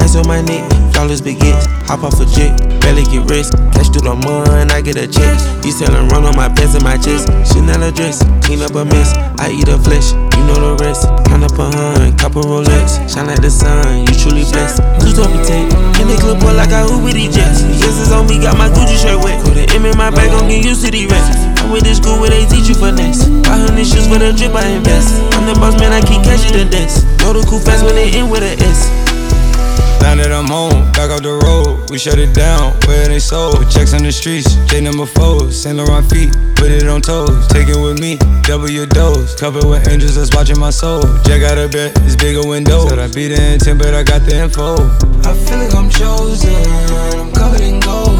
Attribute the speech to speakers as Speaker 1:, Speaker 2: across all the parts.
Speaker 1: Ice on my neck, flawless baguettes. Hop off a jet, barely get rest. Cash through the mud, I get a check. You sellin' run on my pants and my chest. Chanel a dress, clean up a mess. I eat her flesh, you know the rest. Count up a hun, copper Rolex. Shine like the sun, you truly blessed. Two-top tank, in the clip boy like I hoop with these jets. Yes, it's on me, got my Gucci shirt wet. Put an M in my bag, gon' get used to these rats. I went to school where they teach you finesse. 500 shoes for the drip, I invest. I'm the boss man, I keep cashing the desk. Know the cool fast when they end with a S.
Speaker 2: Now that I'm home, back off the road, we shut it down, where they sold. Checks on the streets, J number 4, Saint Laurent feet, put it on toes. Take it with me, double your dose. Covered with angels that's watching my soul. Jack out of bed, it's bigger window. Said I be the intent, but I got the info. I feel like I'm chosen, I'm covered in gold.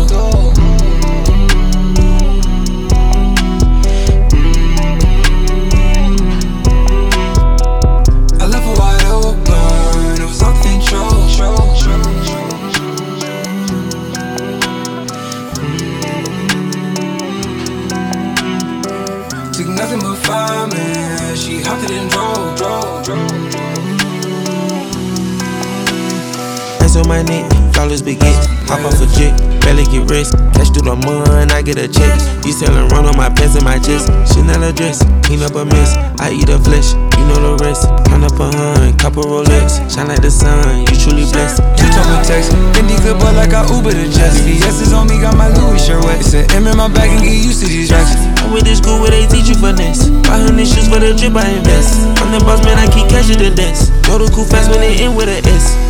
Speaker 2: I left her wide open, it was all control. Took nothing but 5 minutes, she hopped it and drove.
Speaker 1: Ice on my neck, flawless baguettes. Hop off a jet, barely get rest. Cash through the mud, I get a check. You sellin' run on my pants and my chest. Chanel a dress, clean up a mess. I eat her flesh, you know the rest. Count up a hun, copper Rolex. Shine like the sun, you truly blessed.
Speaker 2: Two-top with text, Fendi good boy like I Uber to Jess. VVS is on me, got my Louis shirt wet. It's an M in my bag and get used to these racks.
Speaker 1: I went to school where they teach you finesse. 500 shoes for the drip, I invest. I'm the boss man, I keep cashing the desk. Know the cool fast when they end with a S.